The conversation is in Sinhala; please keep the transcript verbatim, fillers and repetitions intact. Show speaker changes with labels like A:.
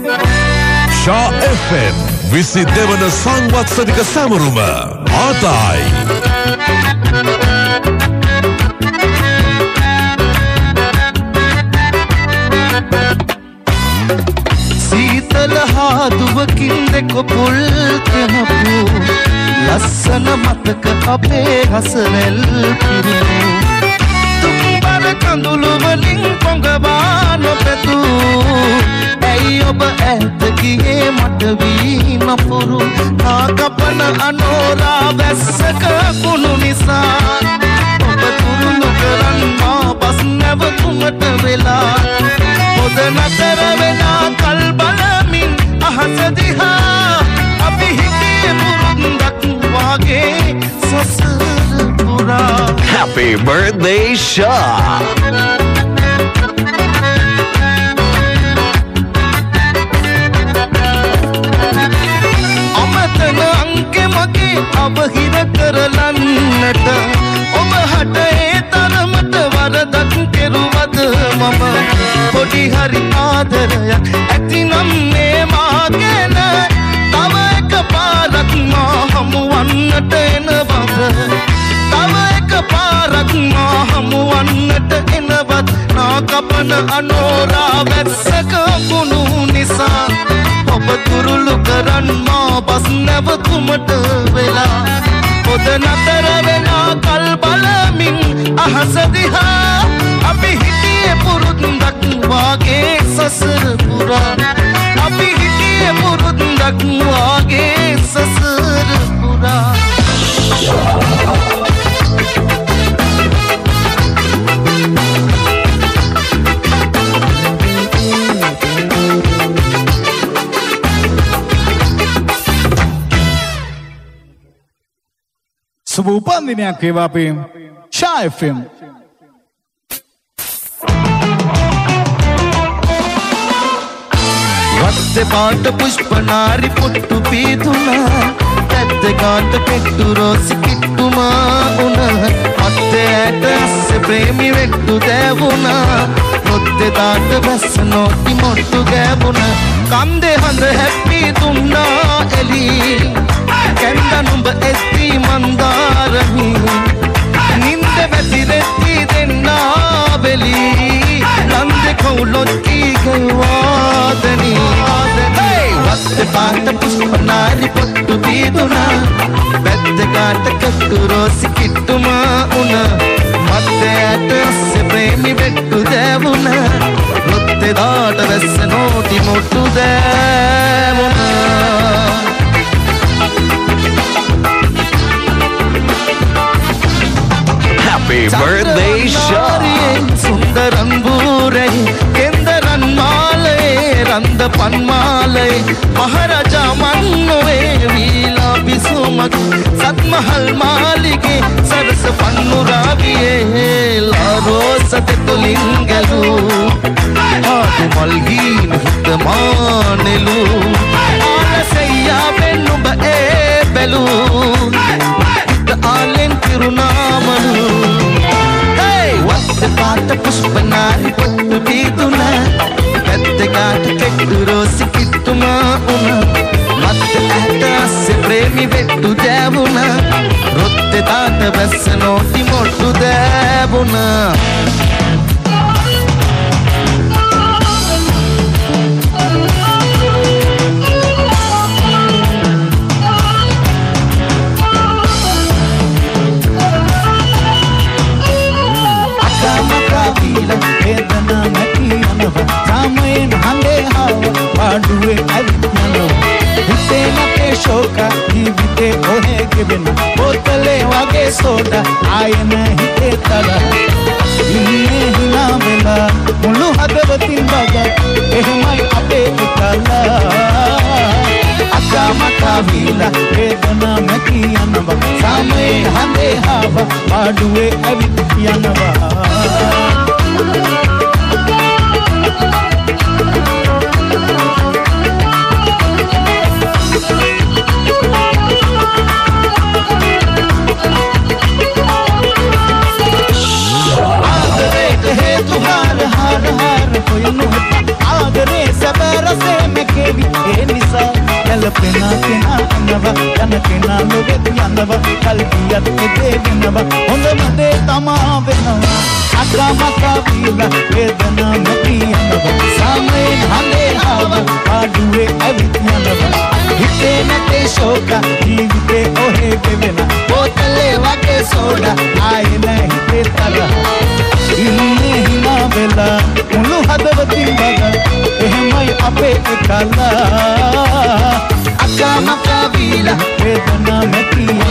A: Shah F M විසි දෙවන සංවත්සරික සැමරුම ආදායි.
B: සීතල හාදුවකින් දෙක පුල් තෙමපු ලස්සන මතක අපේ හසරෙල් පිරුණු තුම්බර කඳුළු වලින් පොඟවා නොපැතු ඇයි ඔබ ඇත ගියේ මට වී නපුරු නාකපන අනෝරා වැස්සක කුණු නිසා ඔබ තුරුළු කරන් මා බස් නැවතුමට වෙලා පොද නතර වෙලා කල් බලමින් අහස දිහා අපි හිතේ පුරුද්දක් වාගේ සසර පුරා.
C: Happy birthday, Shah!
B: අමතන අංකෙ මගේ අවහිර කරලන්නට ඔබ හට ඒ තරමට වරදක් කෙරුවද මම පොඩි හරි ආදරයක් ඇතිනම් මේ මාගෙන තව එක පාරක් මා හමුවන්නට එනවද තව එක පාරක් මා හමුවන්නට එනවත් නාකපන අනෝරා වැස්සක කුණු නිසා ඔබ තුරුළු කරන් මා බස් නැවතුමට වෙලා පොද නතර වෙලා කල් බලමින් අහස දිහා අපි හිටියේ පුරුද්දක් වාගේ සසර පුරා අපි හිටියේ පුරුද්දක් වාගේ සසර පුරා.
D: සුබ උපන්දිනයක් වේවා අපේ Shah F M.
B: රත්ත පාට පුෂ්පනාරි පුට්ටු පීතුනා පැත්ත කාට කෙට්ටු රෝසි කිට්ටුමා උනා අත්තේ ඇට අස්සේ ප්‍රේමි වෙට්ටු දෑවුනා රොත්තේ තාට බැස්ස නොටි මොට්ටු ගෑවුනා කන්දේ හඳ හැප්පි දුන්නා එලි කැන්ද නුඹ එස්ති මන්දාරමි නින්ද වැතිරෙත්ති දෙන්නා වෙලි නන්ද කවුලොත්කි ගවාදනි වත්ත පාට පුෂ්පනාරි පොට්ටු පීදුනා පැත්ත කාට කට්ටු රෝසි කිට්ටුමා උනා මත්තේ ඇට අස්සේ ප්‍රේමි වෙට්ටු දෑවුනා රොත්තේ දාට වැස්ස නෝටි මොට්ටු දෑවුනා.
C: Happy birthday, Shah!
B: Sundaran bure, kendaran male, randa pan male, Maharaja manove, vila bisumak, Sat Mahal malige, Saras pannuraviye, La rosa te tulingalu, Aadu malgin hitmanelu, Ala sayya bennuba e belu, Alen tirunamalu. Hey, watte paata pushpanari pattu deeduna, pette gaata kettu rosi kittuma una, matte aata asse premi vettu devuna, rotte taata bassa noti mottu devuna.
D: වේදනා නැති යනවා සාමයෙන් හඳේ හව පාඩුවේ ඇවිත් යනවා හිතේ නැතේ ශෝක ජීවිතේ ඔහේ ගෙවෙන බෝතලේ වගේ සෝඩා ආයෙම හිතේ තල ඉන්නේ හිනා වෙලා මුළු හදවතින් බග එහෙමයි අපේ එකලා අකමකා වීලා වේදනා නැති යනවා සාමයෙන් හඳේ හව පාඩුවේ ඇවිත් යනවා.
B: ආදරේ සබරසේ මෙකේ
D: දෙවි ඒ නිසා යලපෙනා කෙනා අනව යන කෙනා ලොවෙත් යනව කල්පියත් එදේ වෙනව හොඳම දේ තමා වෙනවා අකමක වීලා වේදනා නැති යනව සමයෙන් හඳේ ආව පාඩුවේ ඇවිත් යනව හිතේ නැතේ ශෝක ජීවිතේ ඔහේ ගෙවෙන බෝතලේ වගේ සෝඩා ආයේ නැහැ හිතේ තරහ ඉන්නේ හිනා වෙලා මුළු හදවතින් බග එහෙමයි අපේ එකලා අකමක වීලා වේදනා නැති